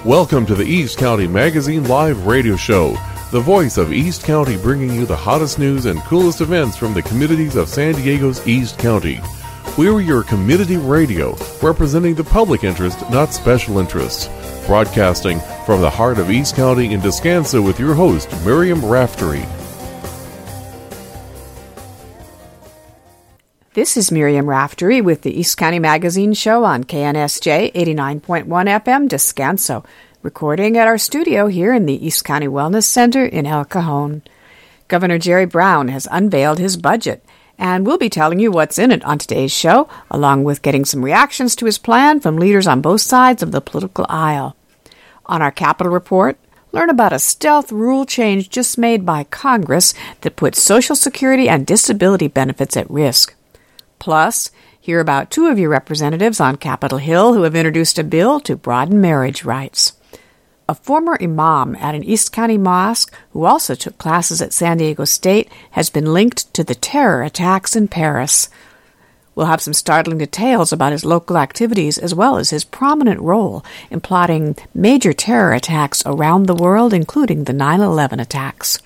Welcome to the East County Magazine Live Radio Show, the voice of East County, bringing you the hottest news and coolest events from the communities of San Diego's East County. We're your community radio, representing the public interest, not special interests. Broadcasting from the heart of East County in Descanso with your host, Miriam Raftery. This is Miriam Raftery with the East County Magazine Show on KNSJ 89.1 FM Descanso, recording at our studio here in the East County Wellness Center in El Cajon. Governor Jerry Brown has unveiled his budget, and we'll be telling you what's in it on today's show, along with getting some reactions to his plan from leaders on both sides of the political aisle. On our Capitol Report, learn about a stealth rule change just made by Congress that puts Social Security and disability benefits at risk. Plus, hear about two of your representatives on Capitol Hill who have introduced a bill to broaden marriage rights. A former imam at an East County mosque who also took classes at San Diego State has been linked to the terror attacks in Paris. We'll have some startling details about his local activities as well as his prominent role in plotting major terror attacks around the world, including the 9/11 attacks.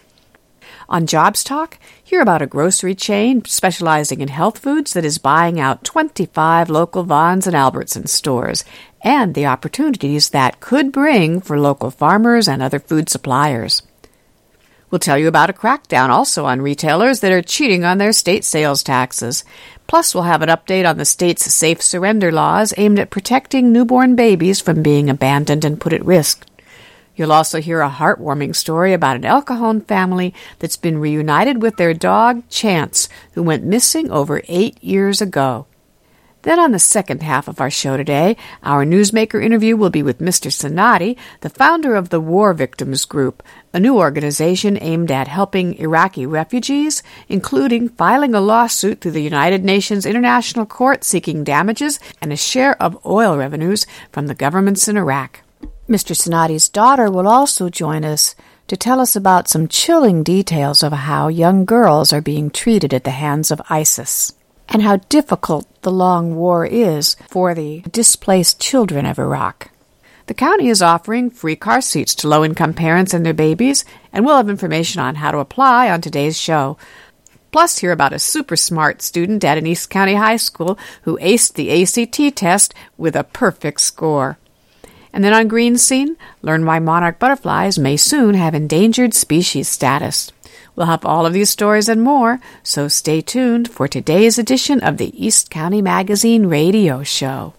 On Jobs Talk, hear about a grocery chain specializing in health foods that is buying out 25 local Vons and Albertsons stores, and the opportunities that could bring for local farmers and other food suppliers. We'll tell you about a crackdown also on retailers that are cheating on their state sales taxes. Plus, we'll have an update on the state's safe surrender laws aimed at protecting newborn babies from being abandoned and put at risk. You'll also hear a heartwarming story about an El Cajon family that's been reunited with their dog, Chance, who went missing over 8 years ago. Then on the second half of our show today, our newsmaker interview will be with Mr. Sanati, the founder of the War Victims Group, a new organization aimed at helping Iraqi refugees, including filing a lawsuit through the United Nations International Court seeking damages and a share of oil revenues from the governments in Iraq. Mr. Sanati's daughter will also join us to tell us about some chilling details of how young girls are being treated at the hands of ISIS, and how difficult the long war is for the displaced children of Iraq. The county is offering free car seats to low-income parents and their babies, and we'll have information on how to apply on today's show. Plus, hear about a super smart student at an East County high school who aced the ACT test with a perfect score. And then on Green Scene, learn why monarch butterflies may soon have endangered species status. We'll have all of these stories and more, so stay tuned for today's edition of the East County Magazine Radio Show.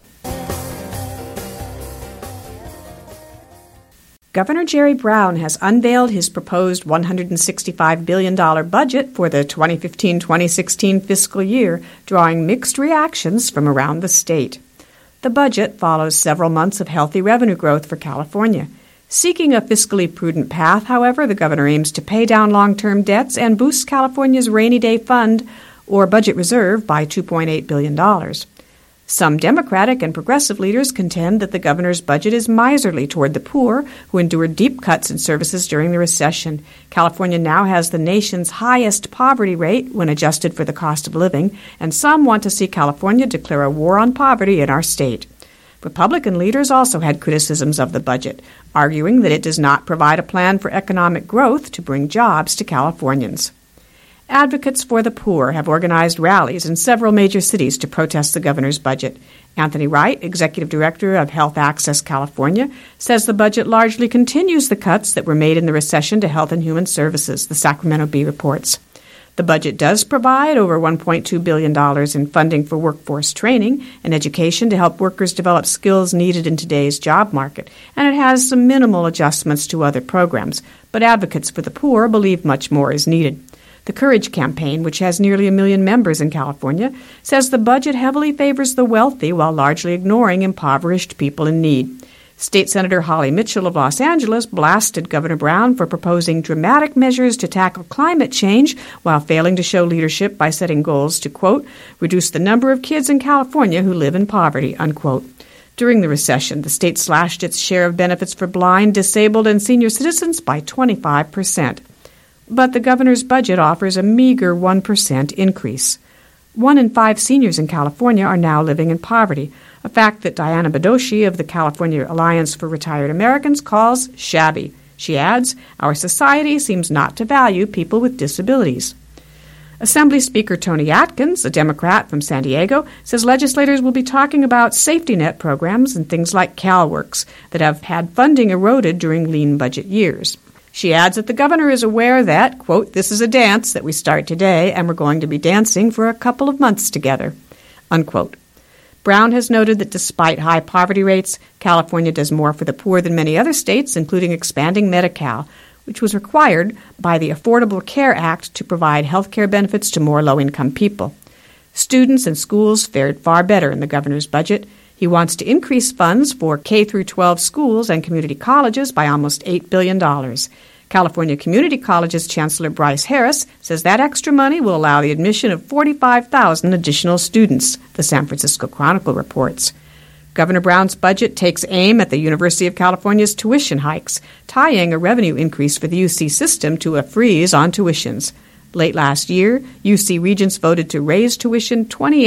Governor Jerry Brown has unveiled his proposed $165 billion budget for the 2015-2016 fiscal year, drawing mixed reactions from around the state. The budget follows several months of healthy revenue growth for California. Seeking a fiscally prudent path, however, the governor aims to pay down long-term debts and boost California's rainy day fund, or budget reserve, by $2.8 billion. Some Democratic and progressive leaders contend that the governor's budget is miserly toward the poor, who endured deep cuts in services during the recession. California now has the nation's highest poverty rate when adjusted for the cost of living, and some want to see California declare a war on poverty in our state. Republican leaders also had criticisms of the budget, arguing that it does not provide a plan for economic growth to bring jobs to Californians. Advocates for the poor have organized rallies in several major cities to protest the governor's budget. Anthony Wright, executive director of Health Access California, says the budget largely continues the cuts that were made in the recession to Health and Human Services, the Sacramento Bee reports. The budget does provide over $1.2 billion in funding for workforce training and education to help workers develop skills needed in today's job market, and it has some minimal adjustments to other programs, but advocates for the poor believe much more is needed. The Courage Campaign, which has nearly 1 million members in California, says the budget heavily favors the wealthy while largely ignoring impoverished people in need. State Senator Holly Mitchell of Los Angeles blasted Governor Brown for proposing dramatic measures to tackle climate change while failing to show leadership by setting goals to, quote, reduce the number of kids in California who live in poverty, unquote. During the recession, the state slashed its share of benefits for blind, disabled, and senior citizens by 25%. But the governor's budget offers a meager 1% increase. 1 in 5 seniors in California are now living in poverty, a fact that Diana Bedoshi of the California Alliance for Retired Americans calls shabby. She adds, "Our society seems not to value people with disabilities." Assembly Speaker Tony Atkins, a Democrat from San Diego, says legislators will be talking about safety net programs and things like CalWORKs that have had funding eroded during lean budget years. She adds that the governor is aware that, quote, "This is a dance that we start today and we're going to be dancing for a couple of months together," unquote. Brown has noted that despite high poverty rates, California does more for the poor than many other states, including expanding Medi-Cal, which was required by the Affordable Care Act to provide health care benefits to more low-income people. Students and schools fared far better in the governor's budget. He wants to increase funds for K-12 schools and community colleges by almost $8 billion. California Community College's Chancellor Bryce Harris says that extra money will allow the admission of 45,000 additional students, the San Francisco Chronicle reports. Governor Brown's budget takes aim at the University of California's tuition hikes, tying a revenue increase for the UC system to a freeze on tuitions. Late last year, UC Regents voted to raise tuition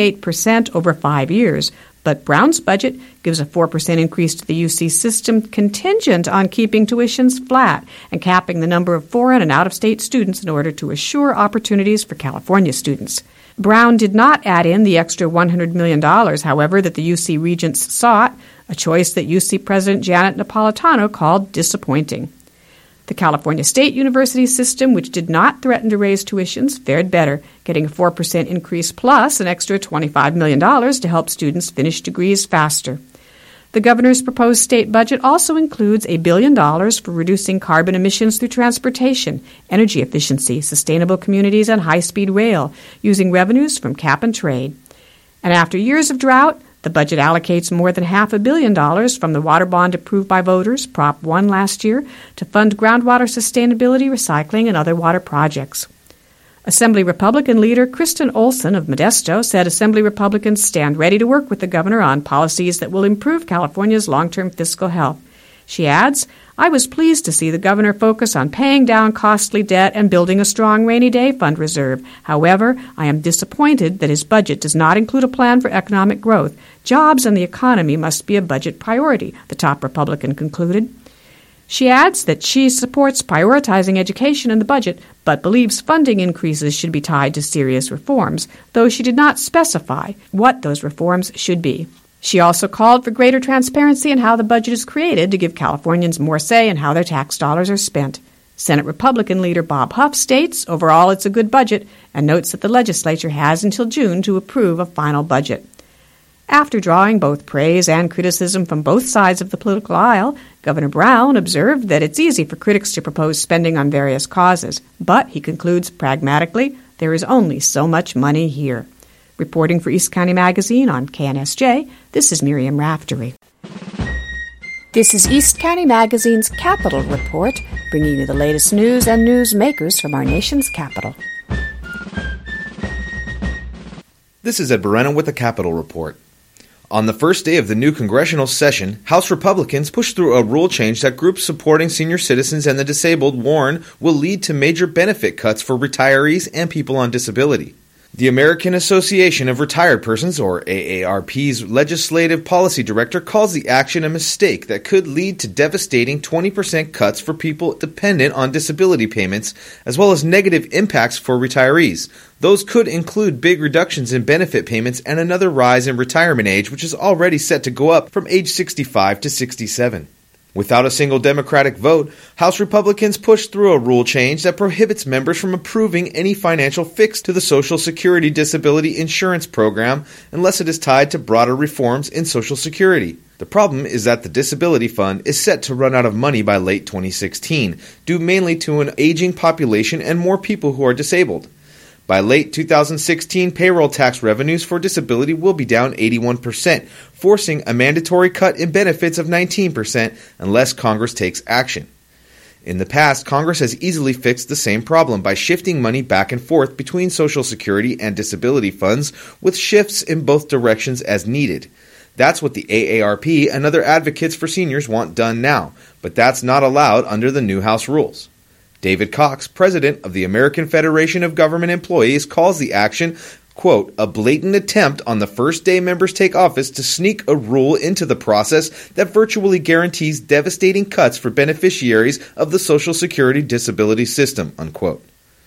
28% over 5 years, but Brown's budget gives a 4% increase to the UC system contingent on keeping tuitions flat and capping the number of foreign and out-of-state students in order to assure opportunities for California students. Brown did not add in the extra $100 million, however, that the UC Regents sought, a choice that UC President Janet Napolitano called disappointing. The California State University system, which did not threaten to raise tuitions, fared better, getting a 4% increase plus an extra $25 million to help students finish degrees faster. The governor's proposed state budget also includes $1 billion for reducing carbon emissions through transportation, energy efficiency, sustainable communities, and high-speed rail, using revenues from cap and trade. And after years of drought, the budget allocates more than $500 million from the water bond approved by voters, Prop 1 last year, to fund groundwater sustainability, recycling, and other water projects. Assembly Republican leader Kristen Olson of Modesto said Assembly Republicans stand ready to work with the governor on policies that will improve California's long-term fiscal health. She adds, "I was pleased to see the governor focus on paying down costly debt and building a strong rainy day fund reserve. However, I am disappointed that his budget does not include a plan for economic growth. Jobs and the economy must be a budget priority," the top Republican concluded. She adds that she supports prioritizing education in the budget, but believes funding increases should be tied to serious reforms, though she did not specify what those reforms should be. She also called for greater transparency in how the budget is created to give Californians more say in how their tax dollars are spent. Senate Republican leader Bob Huff states, overall it's a good budget, and notes that the legislature has until June to approve a final budget. After drawing both praise and criticism from both sides of the political aisle, Governor Brown observed that it's easy for critics to propose spending on various causes, but, he concludes pragmatically, there is only so much money here. Reporting for East County Magazine on KNSJ, this is Miriam Raftery. This is East County Magazine's Capital Report, bringing you the latest news and newsmakers from our nation's capital. This is Ed Berena with the Capital Report. On the first day of the new congressional session, House Republicans pushed through a rule change that groups supporting senior citizens and the disabled warn will lead to major benefit cuts for retirees and people on disability. The American Association of Retired Persons, or AARP's legislative policy director, calls the action a mistake that could lead to devastating 20% cuts for people dependent on disability payments, as well as negative impacts for retirees. Those could include big reductions in benefit payments and another rise in retirement age, which is already set to go up from age 65 to 67. Without a single Democratic vote, House Republicans pushed through a rule change that prohibits members from approving any financial fix to the Social Security Disability Insurance Program unless it is tied to broader reforms in Social Security. The problem is that the Disability Fund is set to run out of money by late 2016, due mainly to an aging population and more people who are disabled. By late 2016, payroll tax revenues for disability will be down 81%, forcing a mandatory cut in benefits of 19% unless Congress takes action. In the past, Congress has easily fixed the same problem by shifting money back and forth between Social Security and disability funds, with shifts in both directions as needed. That's what the AARP and other advocates for seniors want done now, but that's not allowed under the new House rules. David Cox, president of the American Federation of Government Employees, calls the action quote, a blatant attempt on the first day members take office to sneak a rule into the process that virtually guarantees devastating cuts for beneficiaries of the Social Security disability system, unquote.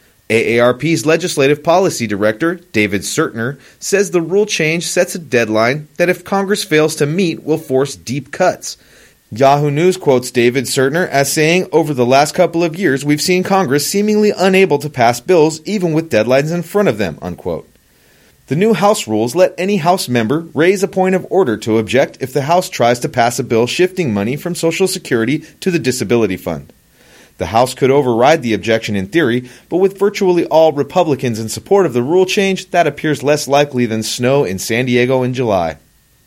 AARP's Legislative Policy Director, David Sertner, says the rule change sets a deadline that if Congress fails to meet will force deep cuts. Yahoo News quotes David Sertner as saying, over the last couple of years we've seen Congress seemingly unable to pass bills even with deadlines in front of them, unquote. The new House rules let any House member raise a point of order to object if the House tries to pass a bill shifting money from Social Security to the Disability Fund. The House could override the objection in theory, but with virtually all Republicans in support of the rule change, that appears less likely than snow in San Diego in July.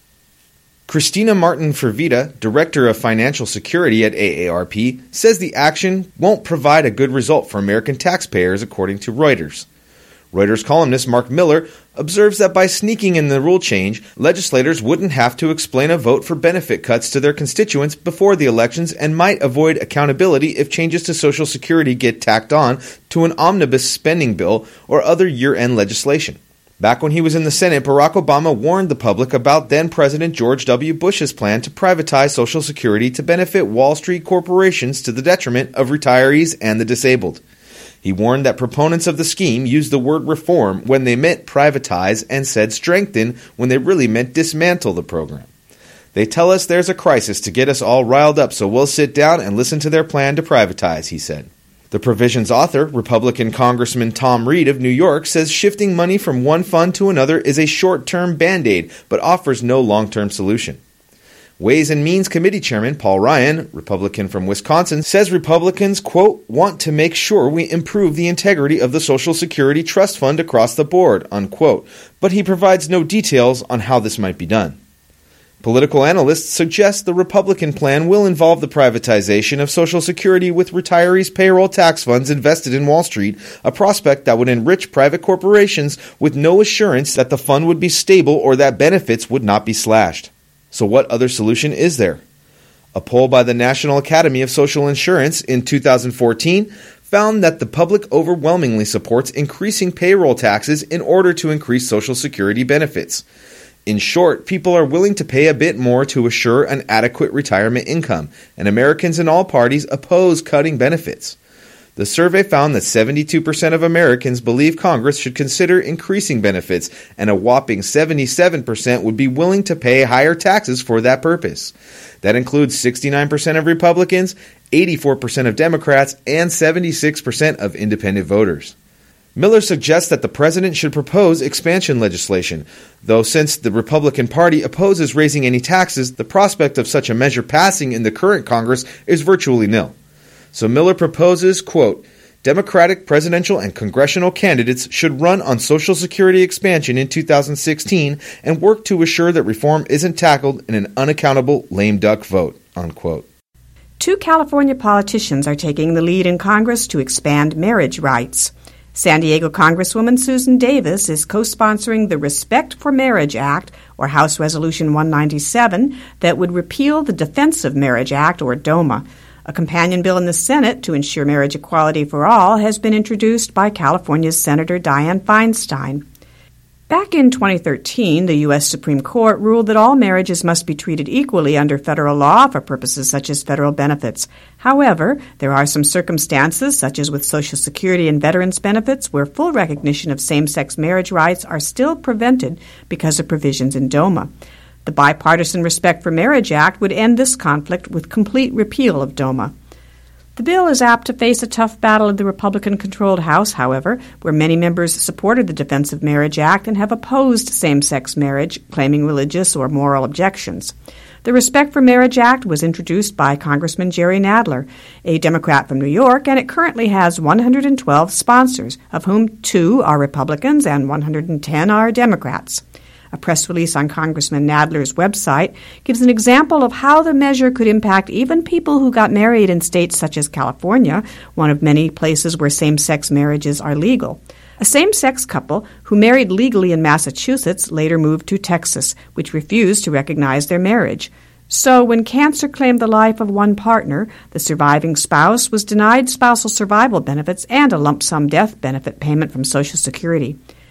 Christina Martin Fervita, Director of Financial Security at AARP, says the action won't provide a good result for American taxpayers, according to Reuters. Reuters columnist Mark Miller observes that by sneaking in the rule change, legislators wouldn't have to explain a vote for benefit cuts to their constituents before the elections and might avoid accountability if changes to Social Security get tacked on to an omnibus spending bill or other year-end legislation. Back when he was in the Senate, Barack Obama warned the public about then-President George W. Bush's plan to privatize Social Security to benefit Wall Street corporations to the detriment of retirees and the disabled. He warned that proponents of the scheme used the word reform when they meant privatize and said strengthen when they really meant dismantle the program. They tell us there's a crisis to get us all riled up, so we'll sit down and listen to their plan to privatize, he said. The provision's author, Republican Congressman Tom Reed of New York, says shifting money from one fund to another is a short-term Band-Aid, but offers no long-term solution. Ways and Means Committee Chairman Paul Ryan, Republican from Wisconsin, says Republicans, quote, want to make sure we improve the integrity of the Social Security Trust Fund across the board, unquote, but he provides no details on how this might be done. Political analysts suggest the Republican plan will involve the privatization of Social Security with retirees' payroll tax funds invested in Wall Street, a prospect that would enrich private corporations with no assurance that the fund would be stable or that benefits would not be slashed. So what other solution is there? A poll by the National Academy of Social Insurance in 2014 found that the public overwhelmingly supports increasing payroll taxes in order to increase Social Security benefits. In short, people are willing to pay a bit more to assure an adequate retirement income, and Americans in all parties oppose cutting benefits. The survey found that 72% of Americans believe Congress should consider increasing benefits, and a whopping 77% would be willing to pay higher taxes for that purpose. That includes 69% of Republicans, 84% of Democrats, and 76% of independent voters. Miller suggests that the president should propose expansion legislation, though since the Republican Party opposes raising any taxes, the prospect of such a measure passing in the current Congress is virtually nil. So Miller proposes, quote, Democratic presidential and congressional candidates should run on Social Security expansion in 2016 and work to assure that reform isn't tackled in an unaccountable lame duck vote, unquote. 2 California politicians are taking the lead in Congress to expand marriage rights. San Diego Congresswoman Susan Davis is co-sponsoring the Respect for Marriage Act, or House Resolution 197, that would repeal the Defense of Marriage Act, or DOMA. A companion bill in the Senate to ensure marriage equality for all has been introduced by California's Senator Dianne Feinstein. Back in 2013, the U.S. Supreme Court ruled that all marriages must be treated equally under federal law for purposes such as federal benefits. However, there are some circumstances, such as with Social Security and veterans benefits, where full recognition of same-sex marriage rights are still prevented because of provisions in DOMA. The Bipartisan Respect for Marriage Act would end this conflict with complete repeal of DOMA. The bill is apt to face a tough battle in the Republican-controlled House, however, where many members supported the Defense of Marriage Act and have opposed same-sex marriage, claiming religious or moral objections. The Respect for Marriage Act was introduced by Congressman Jerry Nadler, a Democrat from New York, and it currently has 112 sponsors, of whom 2 are Republicans and 110 are Democrats. A press release on Congressman Nadler's website gives an example of how the measure could impact even people who got married in states such as California, one of many places where same-sex marriages are legal. A same-sex couple who married legally in Massachusetts later moved to Texas, which refused to recognize their marriage. So when cancer claimed the life of one partner, the surviving spouse was denied spousal survival benefits and a lump sum death benefit payment from Social Security.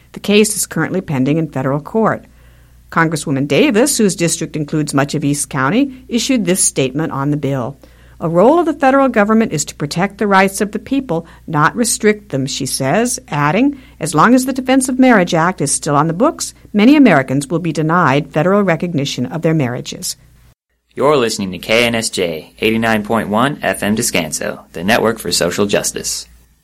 The case is currently pending in federal court. Congresswoman Davis, whose district includes much of East County, issued this statement on the bill. A role of the federal government is to protect the rights of the people, not restrict them, she says, adding, as long as the Defense of Marriage Act is still on the books, many Americans will be denied federal recognition of their marriages. You're listening to KNSJ 89.1 FM Descanso, the network for social justice.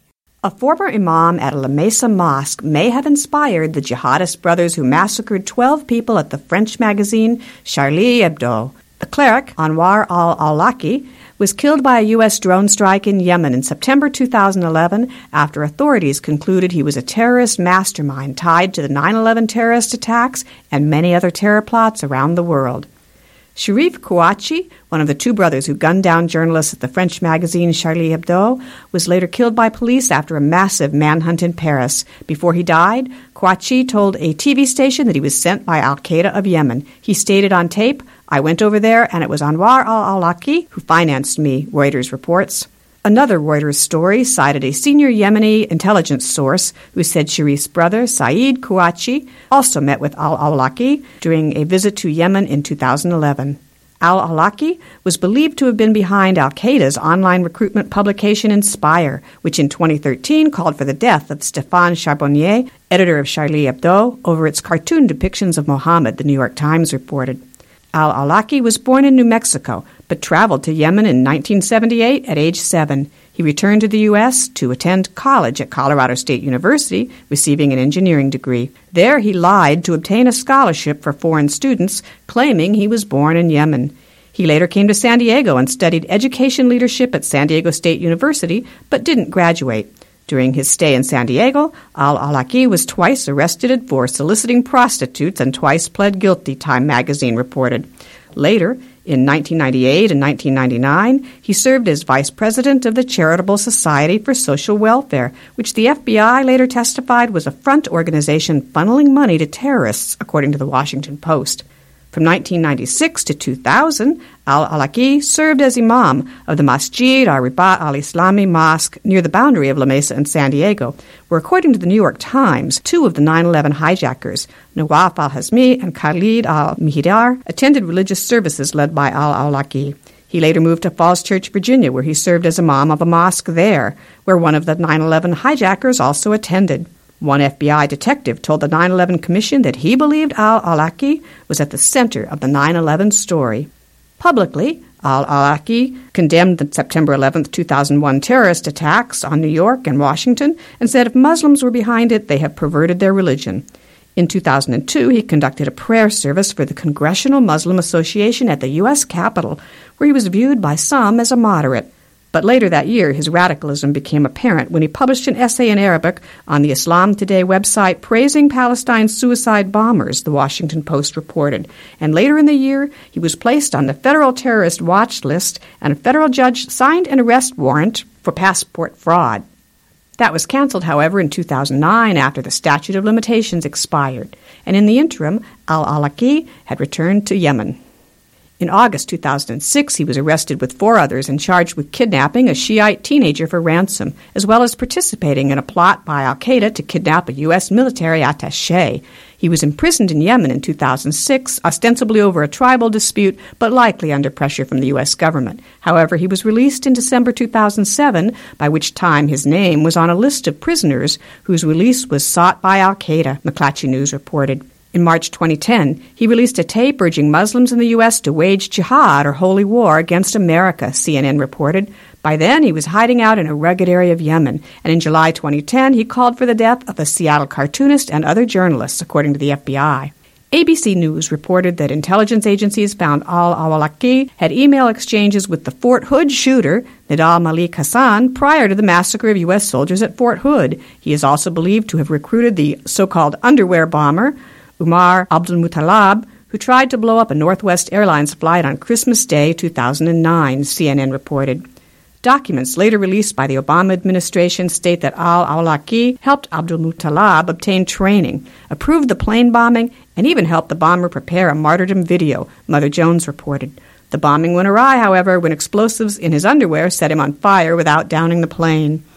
A former imam at a La Mesa mosque may have inspired the jihadist brothers who massacred 12 people at the French magazine Charlie Hebdo. The cleric, Anwar al-Awlaki, was killed by a U.S. drone strike in Yemen in September 2011 after authorities concluded he was a terrorist mastermind tied to the 9/11 terrorist attacks and many other terror plots around the world. Sharif Kouachi, one of the two brothers who gunned down journalists at the French magazine Charlie Hebdo, was later killed by police after a massive manhunt in Paris. Before he died, Kouachi told a TV station that he was sent by al-Qaeda of Yemen. He stated on tape, "I went over there and it was Anwar al-Awlaki who financed me," Reuters reports. Another Reuters story cited a senior Yemeni intelligence source who said Sharif's brother, Saeed Kouachi, also met with al-Awlaki during a visit to Yemen in 2011. Al-Awlaki was believed to have been behind al-Qaeda's online recruitment publication Inspire, which in 2013 called for the death of Stéphane Charbonnier, editor of Charlie Hebdo, over its cartoon depictions of Mohammed, the New York Times reported. Al-Awlaki was born in New Mexico, but traveled to Yemen in 1978 at age 7. He returned to the U.S. to attend college at Colorado State University, receiving an engineering degree. There he lied to obtain a scholarship for foreign students, claiming he was born in Yemen. He later came to San Diego and studied education leadership at San Diego State University, but didn't graduate. During his stay in San Diego, al-Awlaki was twice arrested for soliciting prostitutes and twice pled guilty, Time magazine reported. Later, in 1998 and 1999, he served as vice president of the Charitable Society for Social Welfare, which the FBI later testified was a front organization funneling money to terrorists, according to the Washington Post. From 1996 to 2000, al-Awlaki served as imam of the Masjid al-Ribat al-Islami Mosque near the boundary of La Mesa and San Diego, where, according to the New York Times, two of the 9/11 hijackers, Nawaf al-Hazmi and Khalid al-Mihidar, attended religious services led by al-Awlaki. He later moved to Falls Church, Virginia, where he served as imam of a mosque there, where one of the 9/11 hijackers also attended. One FBI detective told the 9/11 Commission that he believed al-Awlaki was at the center of the 9/11 story. Publicly, al-Awlaki condemned the September 11, 2001 terrorist attacks on New York and Washington and said if Muslims were behind it, they have perverted their religion. In 2002, he conducted a prayer service for the Congressional Muslim Association at the U.S. Capitol, where he was viewed by some as a moderate. But later that year, his radicalism became apparent when he published an essay in Arabic on the Islam Today website praising Palestine's suicide bombers, the Washington Post reported. And later in the year, he was placed on the federal terrorist watch list, and a federal judge signed an arrest warrant for passport fraud. That was canceled, however, in 2009 after the statute of limitations expired. And in the interim, al-Awlaki had returned to Yemen. In August 2006, he was arrested with 4 others and charged with kidnapping a Shiite teenager for ransom, as well as participating in a plot by al-Qaeda to kidnap a U.S. military attaché. He was imprisoned in Yemen in 2006, ostensibly over a tribal dispute, but likely under pressure from the U.S. government. However, he was released in December 2007, by which time his name was on a list of prisoners whose release was sought by al-Qaeda, McClatchy News reported. In March 2010, he released a tape urging Muslims in the U.S. to wage jihad or holy war against America, CNN reported. By then, he was hiding out in a rugged area of Yemen, and in July 2010, he called for the death of a Seattle cartoonist and other journalists, according to the FBI. ABC News reported that intelligence agencies found al-Awlaki had email exchanges with the Fort Hood shooter, Nidal Malik Hassan, prior to the massacre of U.S. soldiers at Fort Hood. He is also believed to have recruited the so-called underwear bomber, Umar Abdulmutallab, who tried to blow up a Northwest Airlines flight on Christmas Day 2009, CNN reported. Documents later released by the Obama administration state that al-Awlaki helped Abdulmutallab obtain training, approved the plane bombing, and even helped the bomber prepare a martyrdom video, Mother Jones reported. The bombing went awry, however, when explosives in his underwear set him on fire without downing the plane.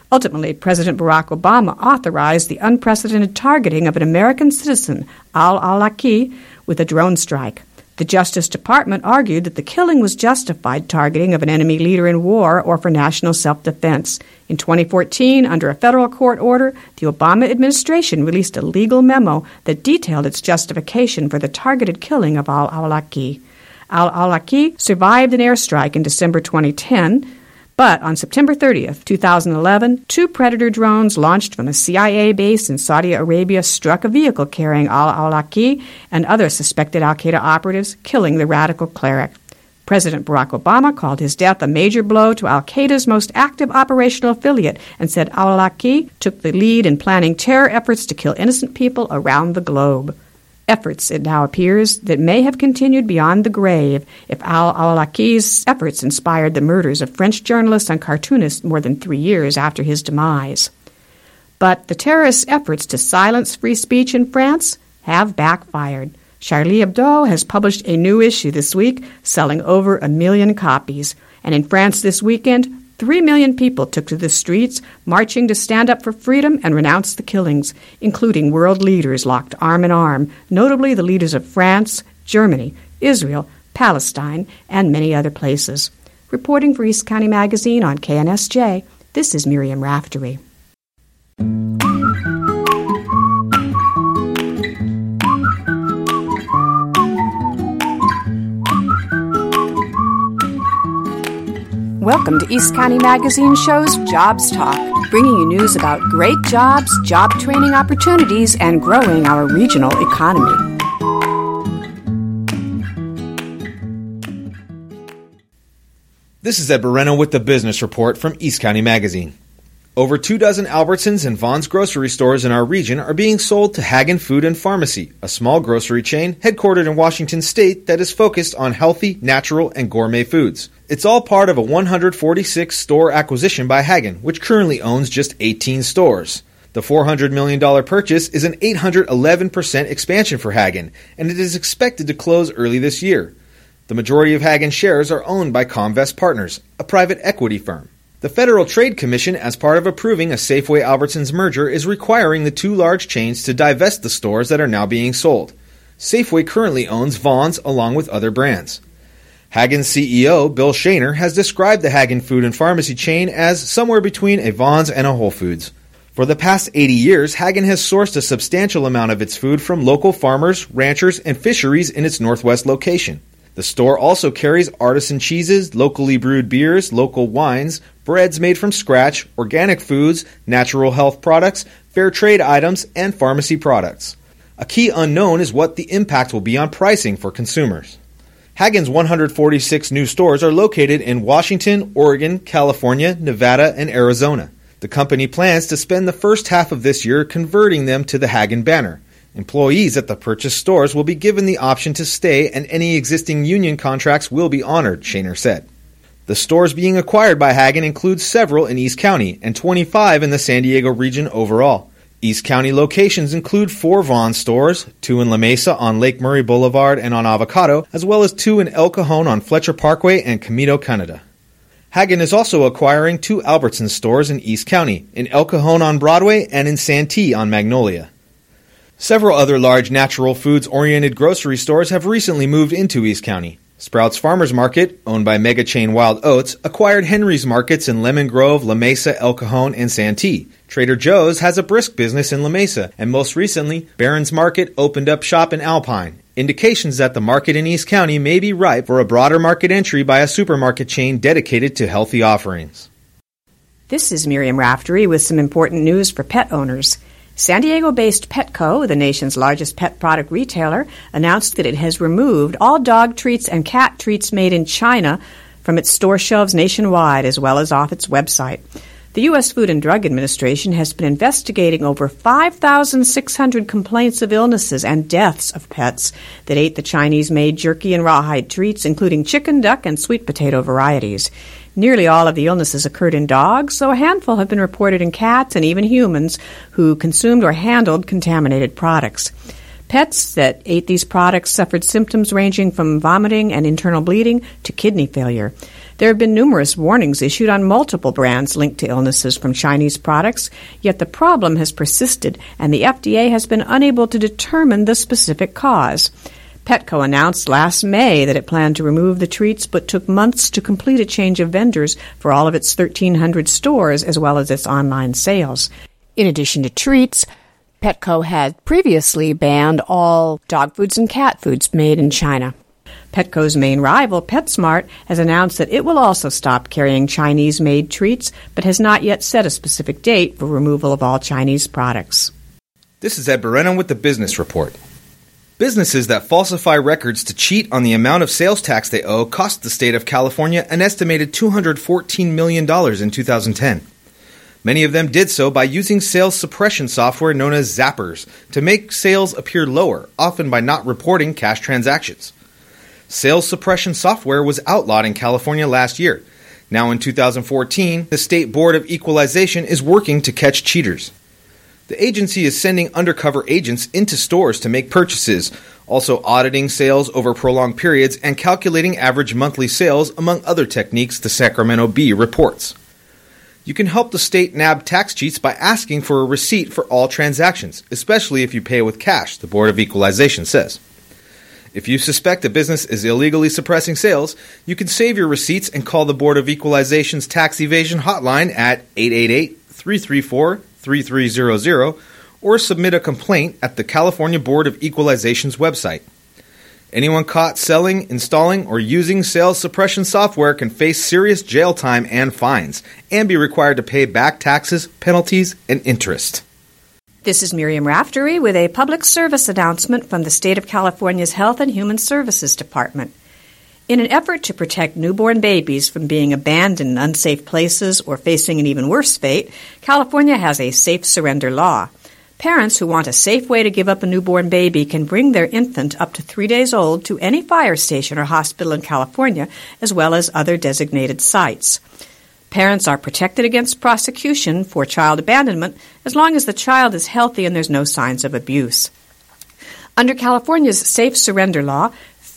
Ultimately, President Barack Obama authorized the unprecedented targeting of an American citizen, al-Awlaki, with a drone strike. The Justice Department argued that the killing was justified targeting of an enemy leader in war or for national self-defense. In 2014, under a federal court order, the Obama administration released a legal memo that detailed its justification for the targeted killing of al-Awlaki. Al-Awlaki survived an airstrike in December 2010, but on September 30th, 2011, 2 Predator drones launched from a CIA base in Saudi Arabia struck a vehicle carrying al-Awlaki and other suspected al-Qaeda operatives, killing the radical cleric. President Barack Obama called his death a major blow to al-Qaeda's most active operational affiliate and said al-Awlaki took the lead in planning terror efforts to kill innocent people around the globe. Efforts, it now appears, that may have continued beyond the grave if al-Awlaki's efforts inspired the murders of French journalists and cartoonists more than 3 years after his demise. But the terrorists' efforts to silence free speech in France have backfired. Charlie Hebdo has published a new issue this week, selling over 1 million copies. And in France this weekend, 3 million people took to the streets, marching to stand up for freedom and renounce the killings, including world leaders locked arm in arm, notably the leaders of France, Germany, Israel, Palestine, and many other places. Reporting for East County Magazine on KNSJ, this is Miriam Raftery. Welcome to East County Magazine Show's Jobs Talk, bringing you news about great jobs, job training opportunities, and growing our regional economy. This is Ed Moreno with the Business Report from East County Magazine. Over 24 Albertsons and Vons grocery stores in our region are being sold to Hagen Food and Pharmacy, a small grocery chain headquartered in Washington State that is focused on healthy, natural, and gourmet foods. It's all part of a 146-store acquisition by Hagen, which currently owns just 18 stores. The $400 million purchase is an 811% expansion for Hagen, and it is expected to close early this year. The majority of Hagen shares are owned by Comvest Partners, a private equity firm. The Federal Trade Commission, as part of approving a Safeway-Albertsons merger, is requiring the 2 large chains to divest the stores that are now being sold. Safeway currently owns Vons along with other brands. Hagen's CEO, Bill Shaner, has described the Hagen Food and Pharmacy chain as somewhere between a Vons and a Whole Foods. For the past 80 years, Hagen has sourced a substantial amount of its food from local farmers, ranchers, and fisheries in its Northwest location. The store also carries artisan cheeses, locally brewed beers, local wines, breads made from scratch, organic foods, natural health products, fair trade items, and pharmacy products. A key unknown is what the impact will be on pricing for consumers. Hagen's 146 new stores are located in Washington, Oregon, California, Nevada, and Arizona. The company plans to spend the first half of this year converting them to the Hagen banner. Employees at the purchased stores will be given the option to stay, and any existing union contracts will be honored, Shaner said. The stores being acquired by Hagen include several in East County and 25 in the San Diego region overall. East County locations include 4 Vons stores, 2 in La Mesa on Lake Murray Boulevard and on Avocado, as well as 2 in El Cajon on Fletcher Parkway and Camino, Canada. Hagen is also acquiring 2 Albertsons stores in East County, in El Cajon on Broadway and in Santee on Magnolia. Several other large natural foods-oriented grocery stores have recently moved into East County. Sprouts Farmers Market, owned by mega chain Wild Oats, acquired Henry's Markets in Lemon Grove, La Mesa, El Cajon, and Santee. Trader Joe's has a brisk business in La Mesa, and most recently, Barron's Market opened up shop in Alpine. Indications that the market in East County may be ripe for a broader market entry by a supermarket chain dedicated to healthy offerings. This is Miriam Raftery with some important news for pet owners. San Diego-based Petco, the nation's largest pet product retailer, announced that it has removed all dog treats and cat treats made in China from its store shelves nationwide, as well as off its website. The U.S. Food and Drug Administration has been investigating over 5,600 complaints of illnesses and deaths of pets that ate the Chinese-made jerky and rawhide treats, including chicken, duck, and sweet potato varieties. Nearly all of the illnesses occurred in dogs, though a handful have been reported in cats and even humans who consumed or handled contaminated products. Pets that ate these products suffered symptoms ranging from vomiting and internal bleeding to kidney failure. There have been numerous warnings issued on multiple brands linked to illnesses from Chinese products, yet the problem has persisted and the FDA has been unable to determine the specific cause. Petco announced last May that it planned to remove the treats, but took months to complete a change of vendors for all of its 1,300 stores as well as its online sales. In addition to treats, Petco had previously banned all dog foods and cat foods made in China. Petco's main rival, PetSmart, has announced that it will also stop carrying Chinese-made treats, but has not yet set a specific date for removal of all Chinese products. This is Ed Brennan with the Business Report. Businesses that falsify records to cheat on the amount of sales tax they owe cost the state of California an estimated $214 million in 2010. Many of them did so by using sales suppression software known as zappers to make sales appear lower, often by not reporting cash transactions. Sales suppression software was outlawed in California last year. Now in 2014, the State Board of Equalization is working to catch cheaters. The agency is sending undercover agents into stores to make purchases, also auditing sales over prolonged periods and calculating average monthly sales, among other techniques, the Sacramento Bee reports. You can help the state nab tax cheats by asking for a receipt for all transactions, especially if you pay with cash, the Board of Equalization says. If you suspect a business is illegally suppressing sales, you can save your receipts and call the Board of Equalization's tax evasion hotline at 888-334-3300 or submit a complaint at the California Board of Equalization's website. Anyone caught selling, installing, or using sales suppression software can face serious jail time and fines, and be required to pay back taxes, penalties, and interest. This is Miriam Raftery with a public service announcement from the State of California's Health and Human Services Department. In an effort to protect newborn babies from being abandoned in unsafe places or facing an even worse fate, California has a safe surrender law. Parents who want a safe way to give up a newborn baby can bring their infant up to 3 days old to any fire station or hospital in California, as well as other designated sites. Parents are protected against prosecution for child abandonment as long as the child is healthy and there's no signs of abuse. Under California's safe surrender law,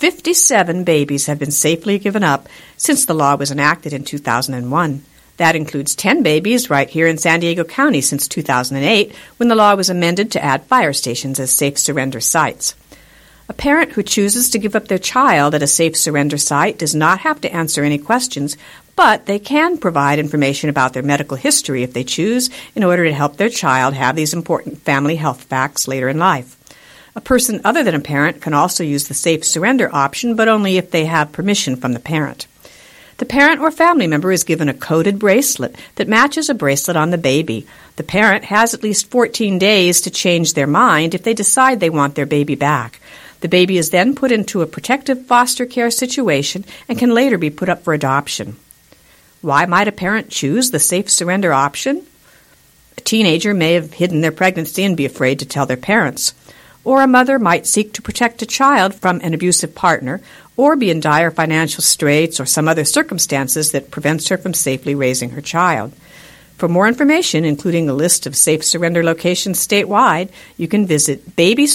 57 babies have been safely given up since the law was enacted in 2001. That includes 10 babies right here in San Diego County since 2008, when the law was amended to add fire stations as safe surrender sites. A parent who chooses to give up their child at a safe surrender site does not have to answer any questions, but they can provide information about their medical history if they choose in order to help their child have these important family health facts later in life. A person other than a parent can also use the safe surrender option, but only if they have permission from the parent. The parent or family member is given a coded bracelet that matches a bracelet on the baby. The parent has at least 14 days to change their mind if they decide they want their baby back. The baby is then put into a protective foster care situation and can later be put up for adoption. Why might a parent choose the safe surrender option? A teenager may have hidden their pregnancy and be afraid to tell their parents. Or a mother might seek to protect a child from an abusive partner, or be in dire financial straits or some other circumstances that prevents her from safely raising her child. For more information, including a list of safe surrender locations statewide, you can visit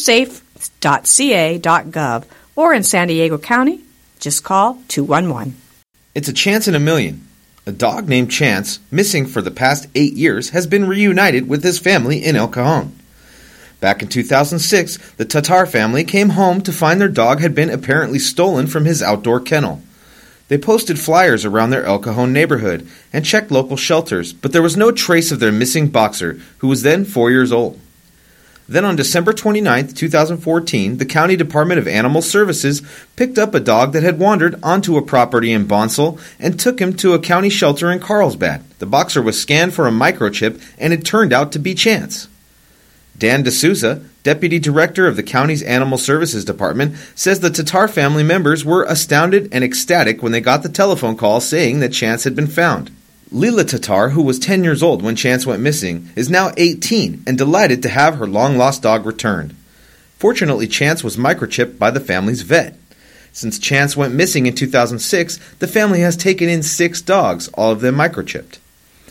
babysafe.ca.gov, or in San Diego County, just call 211. It's a chance in a million. A dog named Chance, missing for the past 8 years, has been reunited with his family in El Cajon. Back in 2006, the Tatar family came home to find their dog had been apparently stolen from his outdoor kennel. They posted flyers around their El Cajon neighborhood and checked local shelters, but there was no trace of their missing boxer, who was then 4 years old. Then on December 29, 2014, the County Department of Animal Services picked up a dog that had wandered onto a property in Bonsall and took him to a county shelter in Carlsbad. The boxer was scanned for a microchip, and it turned out to be Chance. Dan D'Souza, Deputy Director of the county's Animal Services Department, says the Tatar family members were astounded and ecstatic when they got the telephone call saying that Chance had been found. Leela Tatar, who was 10 years old when Chance went missing, is now 18 and delighted to have her long-lost dog returned. Fortunately, Chance was microchipped by the family's vet. Since Chance went missing in 2006, the family has taken in 6 dogs, all of them microchipped.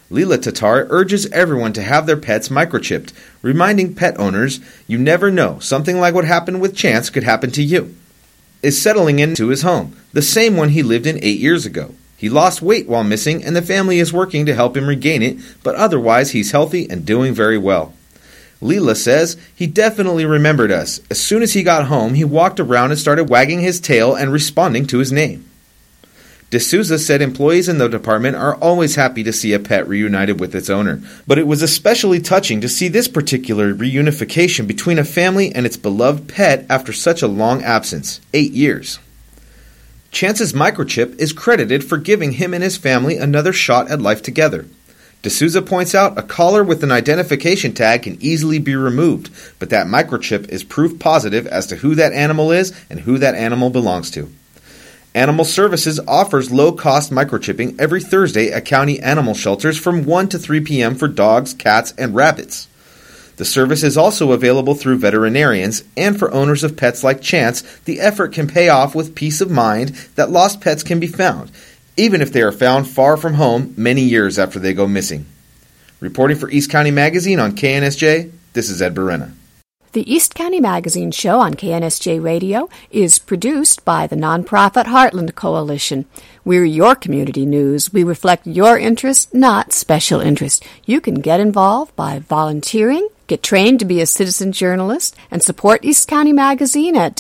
Leela Tatar urges everyone to have their pets microchipped, reminding pet owners, you never know, something like what happened with Chance could happen to you. Is settling into his home, the same one he lived in 8 years ago. He lost weight while missing, and the family is working to help him regain it, but otherwise he's healthy and doing very well. Leela says he definitely remembered us. As soon as he got home, he walked around and started wagging his tail and responding to his name. D'Souza said employees in the department are always happy to see a pet reunited with its owner, but it was especially touching to see this particular reunification between a family and its beloved pet after such a long absence, 8 years. Chance's microchip is credited for giving him and his family another shot at life together. D'Souza points out a collar with an identification tag can easily be removed, but that microchip is proof positive as to who that animal is and who that animal belongs to. Animal Services offers low-cost microchipping every Thursday at county animal shelters from 1 to 3 p.m. for dogs, cats, and rabbits. The service is also available through veterinarians, and for owners of pets like Chance, the effort can pay off with peace of mind that lost pets can be found, even if they are found far from home many years after they go missing. Reporting for East County Magazine on KNSJ, this is Ed Berena. The East County Magazine show on KNSJ Radio is produced by the nonprofit Heartland Coalition. We're your community news. We reflect your interest, not special interest. You can get involved by volunteering, get trained to be a citizen journalist, and support East County Magazine at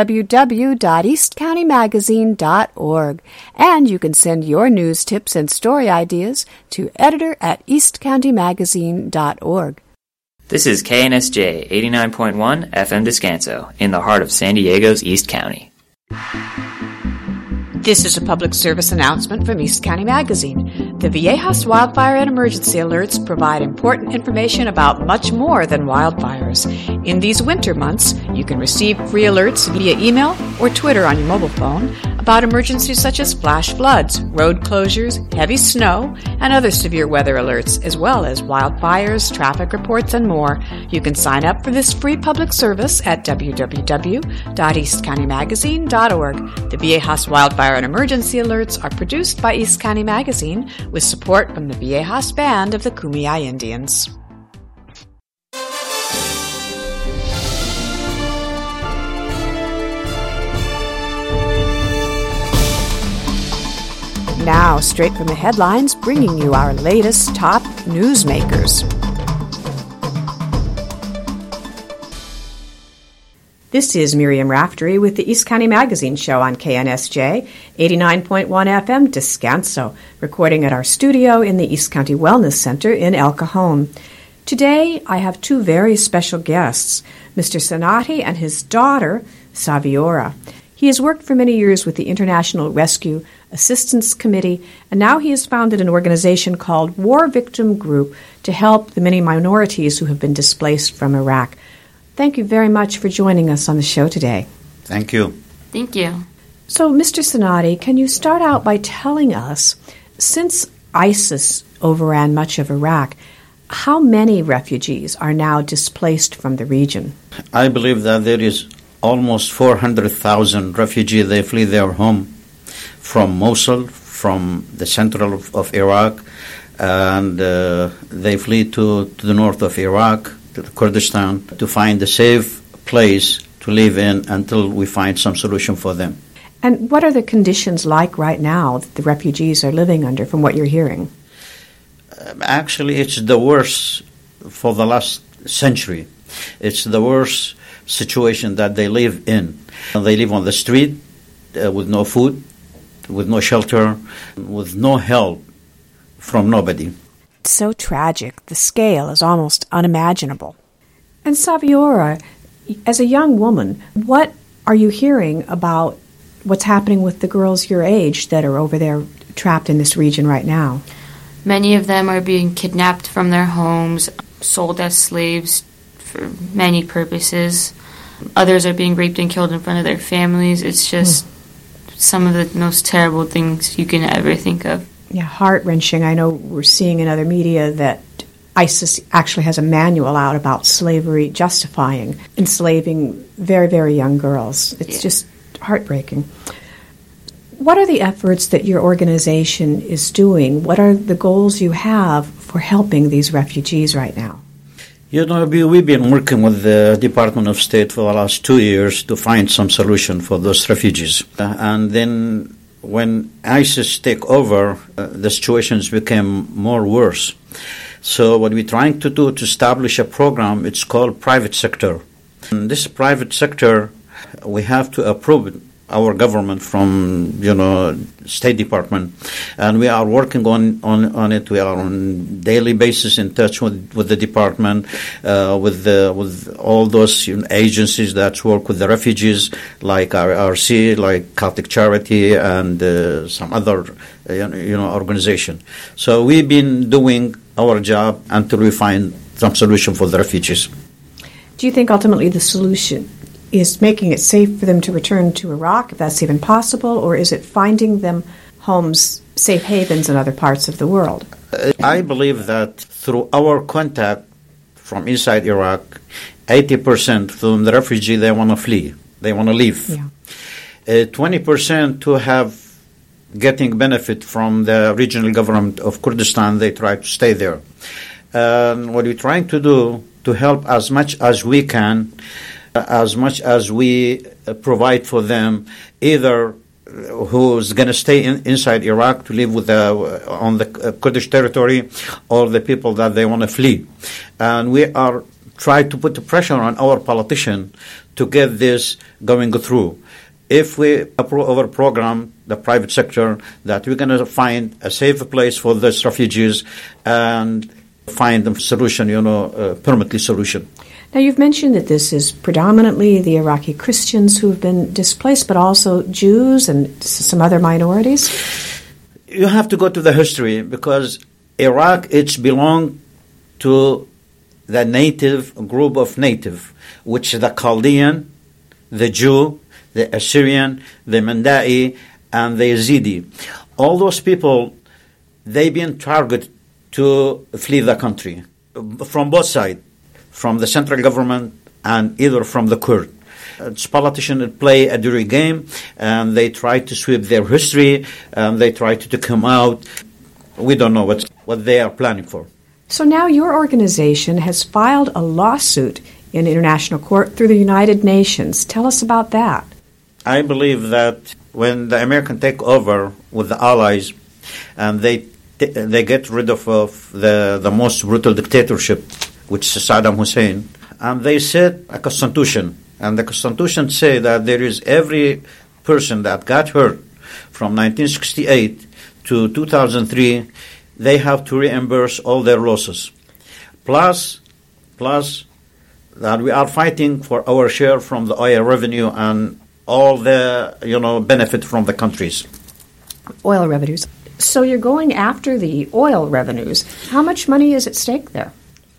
www.eastcountymagazine.org. And you can send your news tips and story ideas to editor@eastcountymagazine.org. This is KNSJ 89.1 FM Descanso, in the heart of San Diego's East County. This is a public service announcement from East County Magazine. The Viejas wildfire and emergency alerts provide important information about much more than wildfires. In these winter months, you can receive free alerts via email or Twitter on your mobile phone about emergencies such as flash floods, road closures, heavy snow, and other severe weather alerts, as well as wildfires, traffic reports, and more. You can sign up for this free public service at www.eastcountymagazine.org. The Viejas wildfire and emergency alerts are produced by East County Magazine with support from the Viejas Band of the Kumeyaay Indians. Now, straight from the headlines, bringing you our latest top newsmakers. This is Miriam Raftery with the East County Magazine show on KNSJ 89.1 FM Descanso, recording at our studio in the East County Wellness Center in El Cajon. Today, I have two very special guests, Mr. Sanati and his daughter, Saviora. He has worked for many years with the International Rescue Assistance Committee, and now he has founded an organization called War Victim Group to help the many minorities who have been displaced from Iraq. Thank you very much for joining us on the show today. Thank you. Thank you. So, Mr. Sanati, can you start out by telling us, since ISIS overran much of Iraq, how many refugees are now displaced from the region? I believe that there is almost 400,000 refugees. They flee their home from Mosul, from the central of Iraq, and they flee to the north of Iraq, to Kurdistan, to find a safe place to live in until we find some solution for them. And what are the conditions like right now that the refugees are living under, from what you're hearing? Actually, it's the worst for the last century. It's the worst situation that they live in. They live on the street with no food, with no shelter, with no help from nobody. It's so tragic. The scale is almost unimaginable. And Saviora, as a young woman, what are you hearing about what's happening with the girls your age that are over there trapped in this region right now? Many of them are being kidnapped from their homes, sold as slaves for many purposes. Others are being raped and killed in front of their families. It's just some of the most terrible things you can ever think of. Yeah, heart-wrenching. I know we're seeing in other media that ISIS actually has a manual out about slavery justifying enslaving very, very young girls. It's just heartbreaking. What are the efforts that your organization is doing? What are the goals you have for helping these refugees right now? You know, we've been working with the Department of State for the last 2 years to find some solution for those refugees. And then when ISIS take over, the situations became more worse. So what we're trying to do to establish a program, it's called private sector. And this private sector, we have to approve our government from, State Department, and we are working on it. We are on daily basis in touch with the department, with all those agencies that work with the refugees, like RRC, like Catholic Charity, and some other organization. So we've been doing our job until we find some solution for the refugees. Do you think ultimately the solution is making it safe for them to return to Iraq, if that's even possible, or is it finding them homes, safe havens in other parts of the world? I believe that through our contact from inside Iraq, 80% from the refugee, they want to flee. They want to leave. Yeah. 20% to have getting benefit from the regional government of Kurdistan, they try to stay there. What we're trying to do to help as much as we can, as much as we provide for them, either who's going to stay inside Iraq to live with on the Kurdish territory, or the people that they want to flee. And we are trying to put the pressure on our politicians to get this going through. If we approve our program, the private sector, that we're going to find a safe place for these refugees and find them solution, permanently solution. Now, you've mentioned that this is predominantly the Iraqi Christians who have been displaced, but also Jews and some other minorities? You have to go to the history, because Iraq, it's belonged to the native group of native, which is the Chaldean, the Jew, the Assyrian, the Mandai, and the Yazidi. All those people, they've been targeted to flee the country from both sides, from the central government and either from the Kurd. Politicians play a dirty game, and they try to sweep their history, and they try to come out. We don't know what they are planning for. So now your organization has filed a lawsuit in international court through the United Nations. Tell us about that. I believe that when the Americans take over with the allies, and they get rid of the most brutal dictatorship, which is Saddam Hussein, and they set a constitution, and the constitution say that there is every person that got hurt from 1968 to 2003, they have to reimburse all their losses. Plus that we are fighting for our share from the oil revenue and all the benefit from the countries. Oil revenues. So you're going after the oil revenues. How much money is at stake there?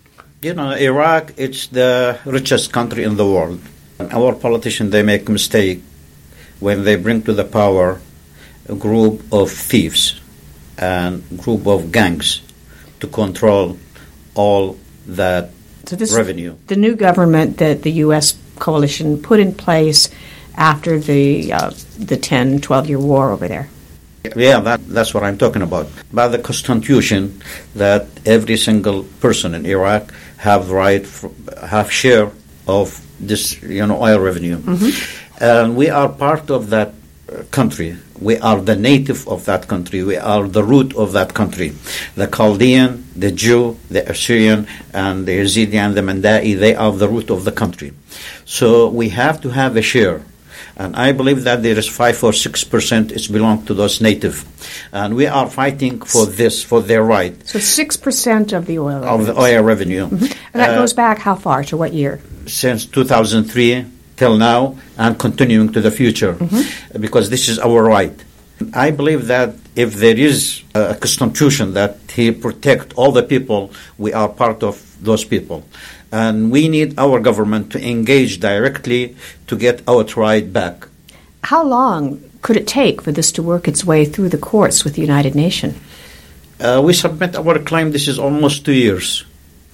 Iraq, it's the richest country in the world. Our politicians, they make a mistake when they bring to the power a group of thieves and group of gangs to control all that revenue. The new government that the U.S. coalition put in place after the 10, 12-year war over there. Yeah, that's what I'm talking about. By the constitution, that every single person in Iraq have share of this, oil revenue. Mm-hmm. And we are part of that country. We are the native of that country. We are the root of that country. The Chaldean, the Jew, the Assyrian, and the Yazidi and the Mandai, they are the root of the country. So we have to have a share. And I believe that there is 5 or 6% is belong to those native. And we are fighting for this, for their right. So 6% of the oil revenue. Of the oil revenue. Mm-hmm. And that goes back how far, to what year? Since 2003 till now, and continuing to the future, mm-hmm. because this is our right. I believe that if there is a constitution that he protect all the people, we are part of those people. And we need our government to engage directly to get our right back. How long could it take for this to work its way through the courts with the United Nations? We submit our claim, this is almost 2 years.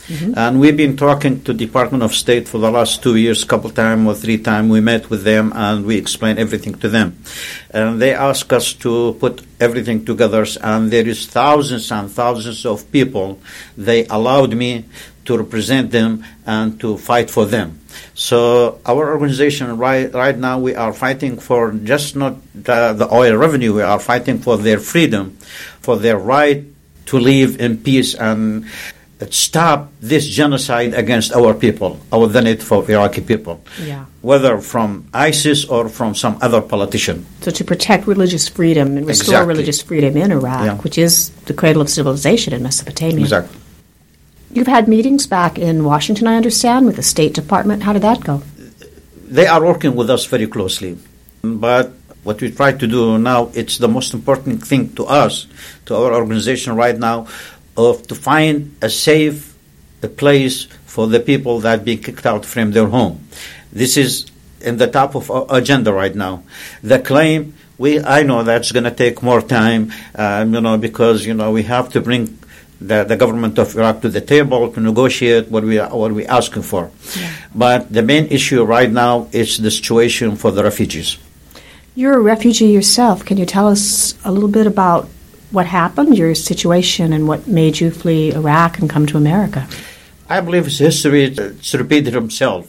And we've been talking to Department of State for the last 2 years, couple times or 3 times. We met with them and we explained everything to them. And they asked us to put everything together, and there is thousands and thousands of people. They allowed me to represent them and to fight for them. So our organization right now, we are fighting for just not the oil revenue. We are fighting for their freedom, for their right to live in peace and stop this genocide against our people, our the native of Iraqi people, whether from ISIS or from some other politician. So to protect religious freedom and restore religious freedom in Iraq, which is the cradle of civilization in Mesopotamia. Exactly. You've had meetings back in Washington, I understand, with the State Department. How did that go? They are working with us very closely. But what we try to do now, it's the most important thing to us, to our organization right now, to find a safe place for the people that be kicked out from their home. This is in the top of our agenda right now. The claim, I know that's going to take more time, because we have to bring the government of Iraq to the table to negotiate what we asking for. But the main issue right now is the situation for the refugees. You're a refugee yourself. Can you tell us a little bit about what happened, your situation, and what made you flee Iraq and come to America? I believe it's history. It's repeated himself.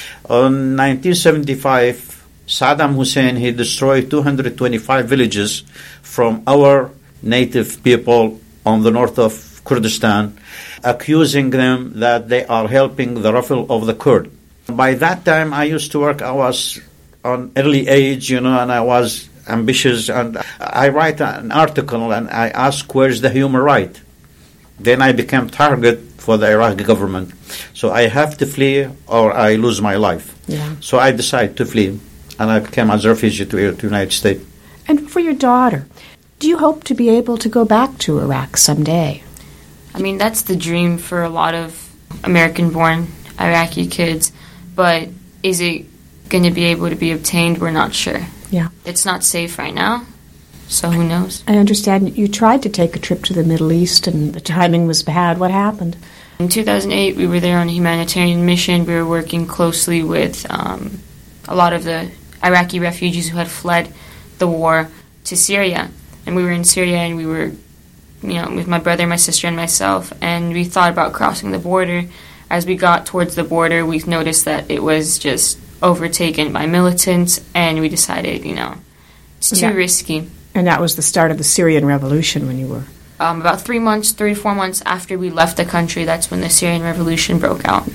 In 1975, Saddam Hussein, he destroyed 225 villages from our native people on the north of Kurdistan, accusing them that they are helping the ruffle of the Kurd. By that time, I used to work. I was on early age, and I was ambitious, and I write an article and I ask, where's the human right? Then I became target for the Iraqi government. So I have to flee or I lose my life. So I decided to flee, and I came as a refugee to the United States. And for your daughter, do you hope to be able to go back to Iraq someday? I mean, that's the dream for a lot of American-born Iraqi kids, but is it going to be able to be obtained? We're not sure. It's not safe right now, so who knows? I understand you tried to take a trip to the Middle East and the timing was bad. What happened? In 2008, we were there on a humanitarian mission. We were working closely with a lot of the Iraqi refugees who had fled the war to Syria. And we were in Syria, and we were, with my brother, my sister, and myself, and we thought about crossing the border. As we got towards the border, we noticed that it was just overtaken by militants, and we decided, it's too risky. And that was the start of the Syrian Revolution when you were? About 3 to 4 months after we left the country, that's when the Syrian Revolution broke out.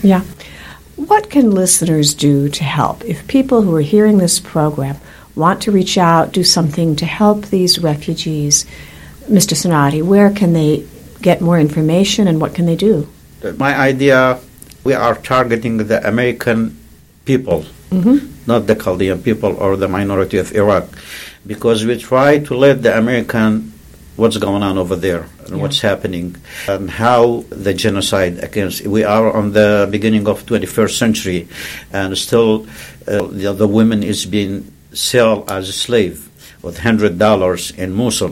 What can listeners do to help? If people who are hearing this program want to reach out, do something to help these refugees, Mr. Sanati, where can they get more information and what can they do? My idea, we are targeting the American people, not the Chaldean people or the minority of Iraq, because we try to let the American what's going on over there and what's happening and how the genocide against. We are on the beginning of 21st century, and still the women is being sold as a slave with $100 in Mosul.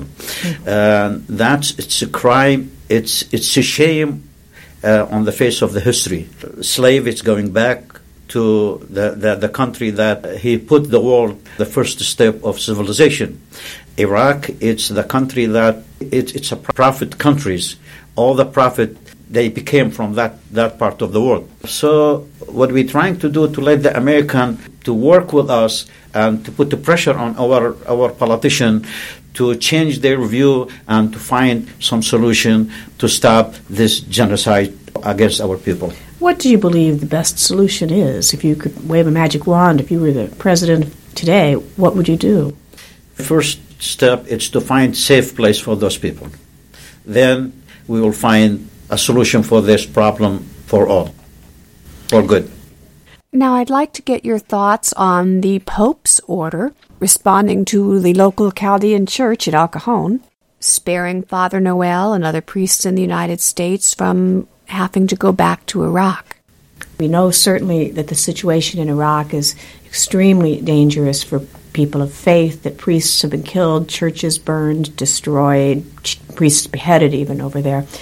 It's a crime. It's a shame on the face of the history. Slave is going back to the country that he put the world, the first step of civilization. Iraq, it's the country that it's a profit countries. All the profit they became from that part of the world. So what we're trying to do to let the American to work with us and to put the pressure on our politician to change their view and to find some solution to stop this genocide against our people. What do you believe the best solution is? If you could wave a magic wand, if you were the president today, what would you do? First step is to find safe place for those people. Then we will find a solution for this problem for all, for good. Now I'd like to get your thoughts on the Pope's order responding to the local Chaldean church at El Cajon, sparing Father Noel and other priests in the United States from having to go back to Iraq. We know certainly that the situation in Iraq is extremely dangerous for people of faith, that priests have been killed, churches burned, destroyed, priests beheaded even over there.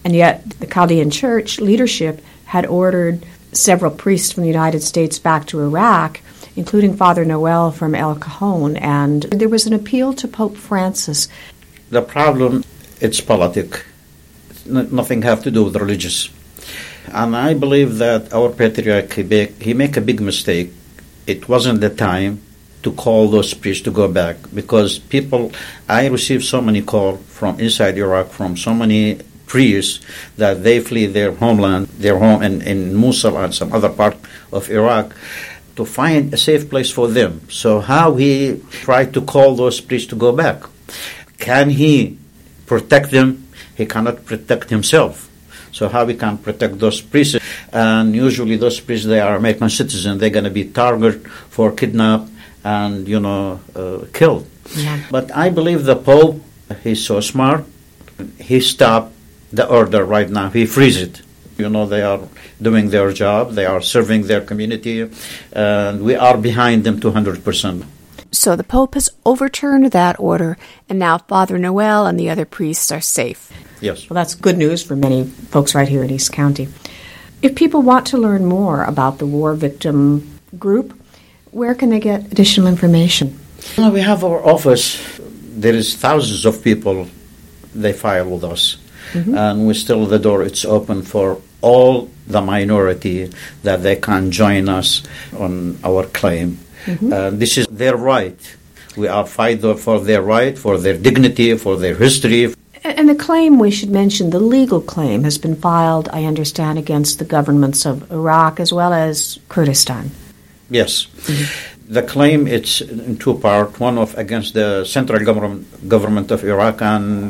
And yet the Chaldean Church leadership had ordered several priests from the United States back to Iraq, including Father Noel from El Cajon, and there was an appeal to Pope Francis. The problem, it's politic. Nothing have to do with religious. And I believe that our Patriarch, he make a big mistake. It wasn't the time to call those priests to go back, because I received so many calls from inside Iraq, from so many priests, that they flee their homeland, their home in Mosul and some other part of Iraq, to find a safe place for them. So how he tried to call those priests to go back? Can he protect them? He cannot protect himself. So how we can protect those priests? And usually those priests, they are American citizens. They're going to be targeted for kidnap and, killed. Yeah. But I believe the Pope, he's so smart. He stopped the order right now. He frees it. They are doing their job. They are serving their community. And we are behind them 200%. So the Pope has overturned that order, and now Father Noel and the other priests are safe. Yes. Well, that's good news for many folks right here in East County. If people want to learn more about the war victim group, where can they get additional information? We have our office. There is thousands of people, they file with us. Mm-hmm. And the door, it's open for all the minority that they can join us on our claim. Mm-hmm. This is their right. We are fighting for their right, for their dignity, for their history. And the claim, we should mention, the legal claim has been filed, I understand, against the governments of Iraq as well as Kurdistan. Yes. Mm-hmm. The claim, it's in two parts. One against the central government of Iraq, and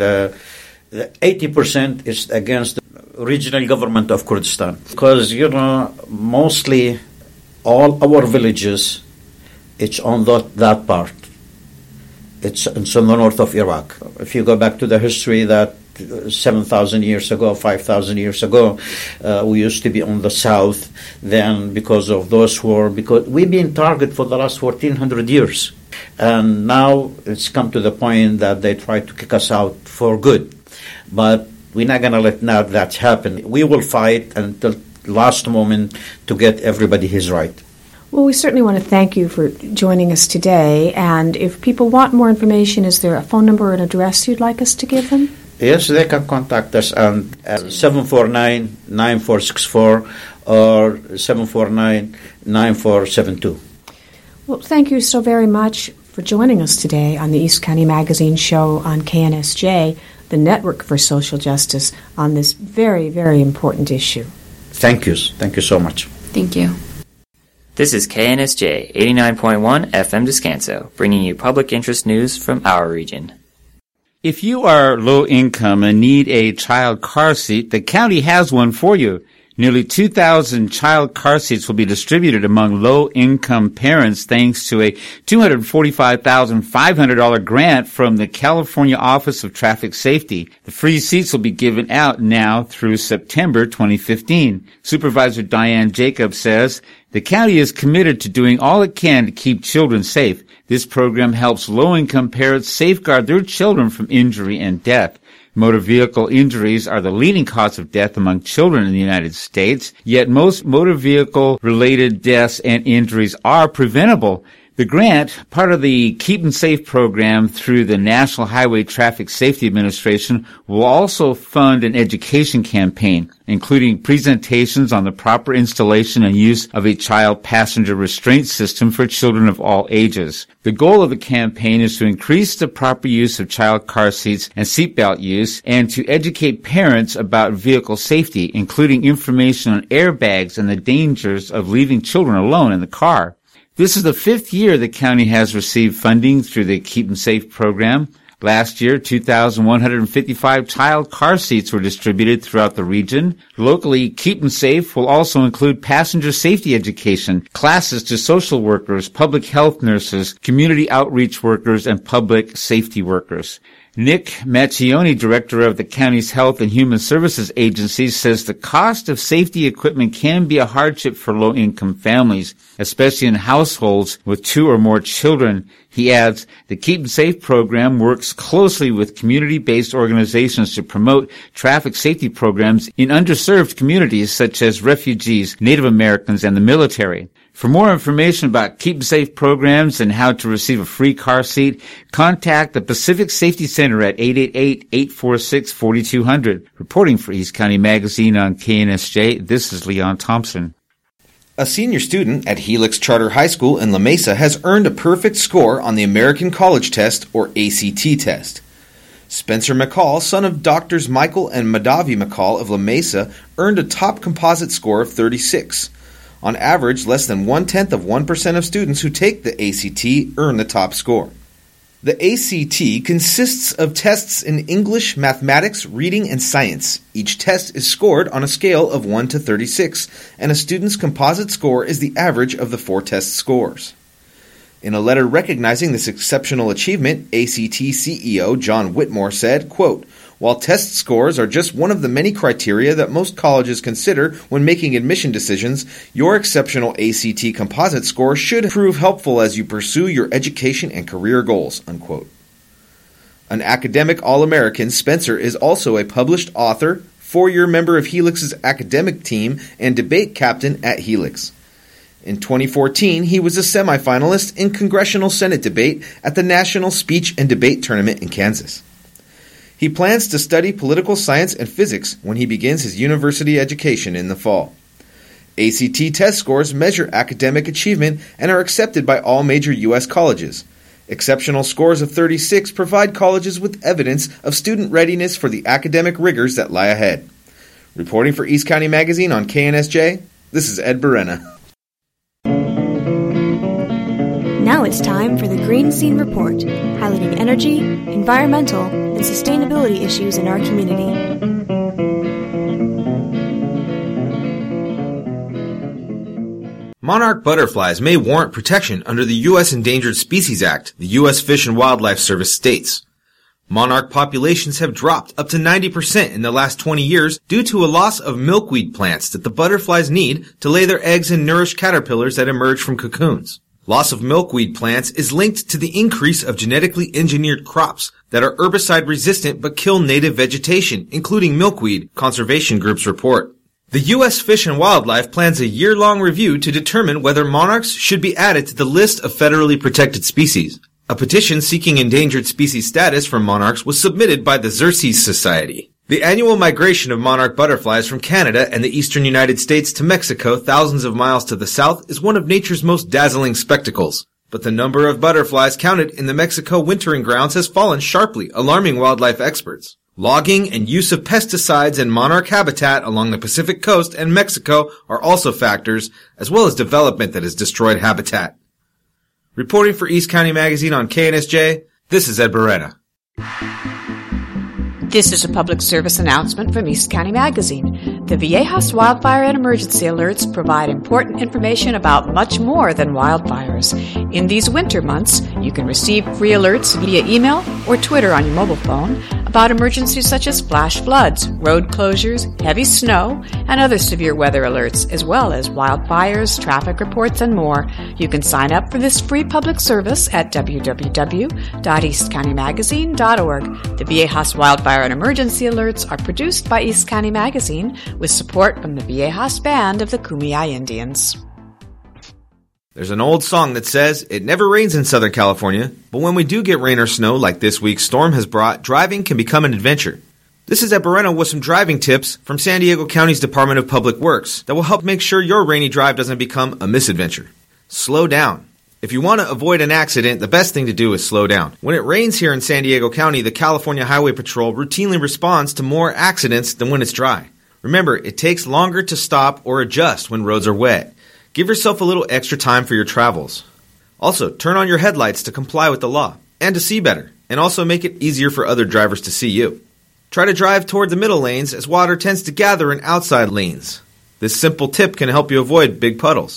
80% is against the regional government of Kurdistan. Because, mostly all our villages, it's on that part. It's in the north of Iraq. If you go back to the history that 7,000 years ago, 5,000 years ago, we used to be on the south. Then because of those wars, because we've been targeted for the last 1,400 years. And now it's come to the point that they try to kick us out for good. But we're not going to let that happen. We will fight until the last moment to get everybody his right. Well, we certainly want to thank you for joining us today. And if people want more information, is there a phone number or an address you'd like us to give them? Yes, they can contact us at 749-9464 or 749-9472. Well, thank you so very much for joining us today on the East County Magazine show on KNSJ, the Network for Social Justice, on this very, very important issue. Thank you. Thank you so much. Thank you. This is KNSJ 89.1 FM Descanso, bringing you public interest news from our region. If you are low income and need a child car seat, the county has one for you. Nearly 2,000 child car seats will be distributed among low-income parents thanks to a $245,500 grant from the California Office of Traffic Safety. The free seats will be given out now through September 2015. Supervisor Diane Jacobs says, the county is committed to doing all it can to keep children safe. This program helps low-income parents safeguard their children from injury and death. Motor vehicle injuries are the leading cause of death among children in the United States, yet most motor vehicle-related deaths and injuries are preventable. The grant, part of the Keep 'em Safe program through the National Highway Traffic Safety Administration, will also fund an education campaign, including presentations on the proper installation and use of a child passenger restraint system for children of all ages. The goal of the campaign is to increase the proper use of child car seats and seatbelt use, and to educate parents about vehicle safety, including information on airbags and the dangers of leaving children alone in the car. This is the 5th year the county has received funding through the Keep 'em Safe program. Last year, 2,155 child car seats were distributed throughout the region. Locally, Keep 'em Safe will also include passenger safety education, classes to social workers, public health nurses, community outreach workers, and public safety workers. Nick Macchioni, director of the county's Health and Human Services Agency, says the cost of safety equipment can be a hardship for low-income families, especially in households with 2 or more children. He adds, the Keep Safe program works closely with community-based organizations to promote traffic safety programs in underserved communities such as refugees, Native Americans, and the military. For more information about Keep Safe programs and how to receive a free car seat, contact the Pacific Safety Center at 888-846-4200. Reporting for East County Magazine on KNSJ, this is Leon Thompson. A senior student at Helix Charter High School in La Mesa has earned a perfect score on the American College Test, or ACT test. Spencer McCall, son of Doctors Michael and Madavi McCall of La Mesa, earned a top composite score of 36. On average, less than 0.1% of students who take the ACT earn the top score. The ACT consists of tests in English, mathematics, reading, and science. Each test is scored on a scale of 1 to 36, and a student's composite score is the average of the 4 test scores. In a letter recognizing this exceptional achievement, ACT CEO John Whitmore said, quote, "While test scores are just one of the many criteria that most colleges consider when making admission decisions, your exceptional ACT composite score should prove helpful as you pursue your education and career goals." Unquote. An academic All-American, Spencer is also a published author, 4-year member of Helix's academic team, and debate captain at Helix. In 2014, he was a semifinalist in Congressional Senate debate at the National Speech and Debate Tournament in Kansas. He plans to study political science and physics when he begins his university education in the fall. ACT test scores measure academic achievement and are accepted by all major U.S. colleges. Exceptional scores of 36 provide colleges with evidence of student readiness for the academic rigors that lie ahead. Reporting for East County Magazine on KNSJ, this is Ed Berena. Now it's time for the Green Scene Report, highlighting energy, environmental, and sustainability issues in our community. Monarch butterflies may warrant protection under the U.S. Endangered Species Act, the U.S. Fish and Wildlife Service states. Monarch populations have dropped up to 90% in the last 20 years due to a loss of milkweed plants that the butterflies need to lay their eggs and nourish caterpillars that emerge from cocoons. Loss of milkweed plants is linked to the increase of genetically engineered crops that are herbicide resistant but kill native vegetation, including milkweed, conservation groups report. The U.S. Fish and Wildlife plans a year-long review to determine whether monarchs should be added to the list of federally protected species. A petition seeking endangered species status for monarchs was submitted by the Xerces Society. The annual migration of monarch butterflies from Canada and the eastern United States to Mexico, thousands of miles to the south, is one of nature's most dazzling spectacles. But the number of butterflies counted in the Mexico wintering grounds has fallen sharply, alarming wildlife experts. Logging and use of pesticides in monarch habitat along the Pacific coast and Mexico are also factors, as well as development that has destroyed habitat. Reporting for East County Magazine on KNSJ, this is Ed Berena. This is a public service announcement from East County Magazine. The Viejas Wildfire and Emergency Alerts provide important information about much more than wildfires. In these winter months, you can receive free alerts via email or Twitter on your mobile phone about emergencies such as flash floods, road closures, heavy snow, and other severe weather alerts, as well as wildfires, traffic reports, and more. You can sign up for this free public service at www.eastcountymagazine.org. The Viejas Wildfire and Emergency Alerts are produced by East County Magazine with support from the Viejas Band of the Kumeyaay Indians. There's an old song that says, "It never rains in Southern California, but when we do get rain or snow like this week's storm has brought, driving can become an adventure." This is Ed Berena with some driving tips from San Diego County's Department of Public Works that will help make sure your rainy drive doesn't become a misadventure. Slow down. If you want to avoid an accident, the best thing to do is slow down. When it rains here in San Diego County, the California Highway Patrol routinely responds to more accidents than when it's dry. Remember, it takes longer to stop or adjust when roads are wet. Give yourself a little extra time for your travels. Also, turn on your headlights to comply with the law and to see better, and also make it easier for other drivers to see you. Try to drive toward the middle lanes as water tends to gather in outside lanes. This simple tip can help you avoid big puddles.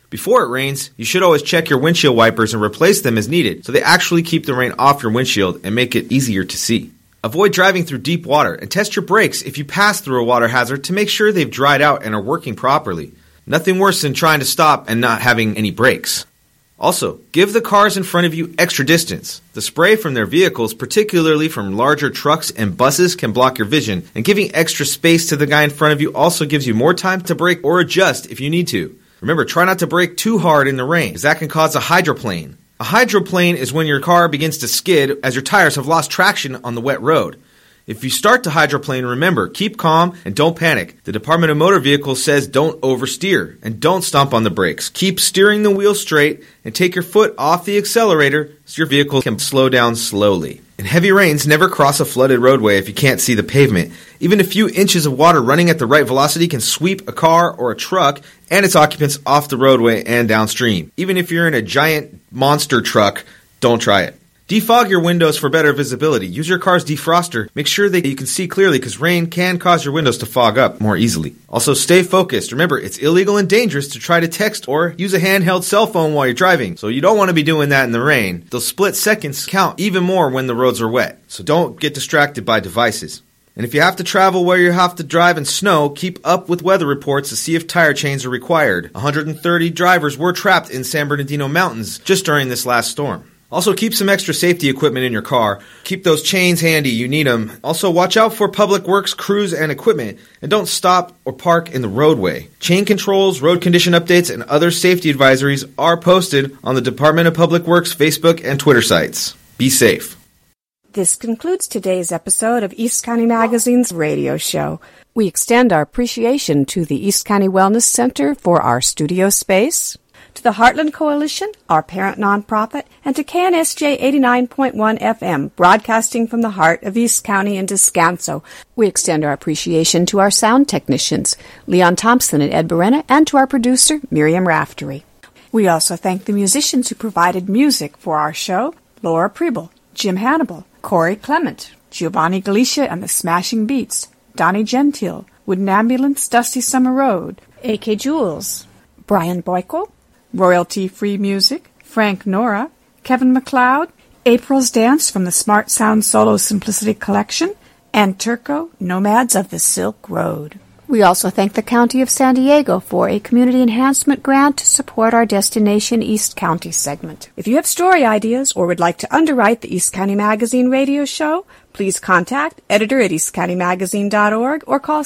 Before it rains, you should always check your windshield wipers and replace them as needed so they actually keep the rain off your windshield and make it easier to see. Avoid driving through deep water and test your brakes if you pass through a water hazard to make sure they've dried out and are working properly. Nothing worse than trying to stop and not having any brakes. Also, give the cars in front of you extra distance. The spray from their vehicles, particularly from larger trucks and buses, can block your vision, and giving extra space to the guy in front of you also gives you more time to brake or adjust if you need to. Remember, try not to brake too hard in the rain, as that can cause a hydroplane. A hydroplane is when your car begins to skid as your tires have lost traction on the wet road. If you start to hydroplane, remember, keep calm and don't panic. The Department of Motor Vehicles says don't oversteer and don't stomp on the brakes. Keep steering the wheel straight and take your foot off the accelerator so your vehicle can slow down slowly. In heavy rains, never cross a flooded roadway if you can't see the pavement. Even a few inches of water running at the right velocity can sweep a car or a truck and its occupants off the roadway and downstream. Even if you're in a giant monster truck, don't try it. Defog your windows for better visibility. Use your car's defroster. Make sure that you can see clearly because rain can cause your windows to fog up more easily. Also, stay focused. Remember, it's illegal and dangerous to try to text or use a handheld cell phone while you're driving. So you don't want to be doing that in the rain. Those split seconds count even more when the roads are wet. So don't get distracted by devices. And if you have to travel where you have to drive in snow, keep up with weather reports to see if tire chains are required. 130 drivers were trapped in San Bernardino Mountains just during this last storm. Also, keep some extra safety equipment in your car. Keep those chains handy. You need them. Also, watch out for public works crews and equipment, and don't stop or park in the roadway. Chain controls, road condition updates, and other safety advisories are posted on the Department of Public Works Facebook and Twitter sites. Be safe. This concludes today's episode of East County Magazine's radio show. We extend our appreciation to the East County Wellness Center for our studio space, to the Heartland Coalition, our parent nonprofit, and to KNSJ 89.1 FM, broadcasting from the heart of East County and Descanso. We extend our appreciation to our sound technicians, Leon Thompson and Ed Berena, and to our producer, Miriam Raftery. We also thank the musicians who provided music for our show, Laura Preble, Jim Hannibal, Corey Clement, Giovanni Galicia and the Smashing Beats, Donnie Gentile, Wooden Ambulance, Dusty Summer Road, A.K. Jules, Brian Boyko, Royalty-Free Music, Frank Nora, Kevin MacLeod, April's Dance from the Smart Sound Solo Simplicity Collection, and Turco, Nomads of the Silk Road. We also thank the County of San Diego for a community enhancement grant to support our Destination East County segment. If you have story ideas or would like to underwrite the East County Magazine radio show, please contact editor at eastcountymagazine.org or call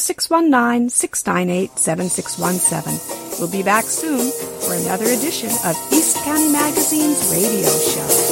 619-698-7617. We'll be back soon for another edition of East County Magazine's radio show.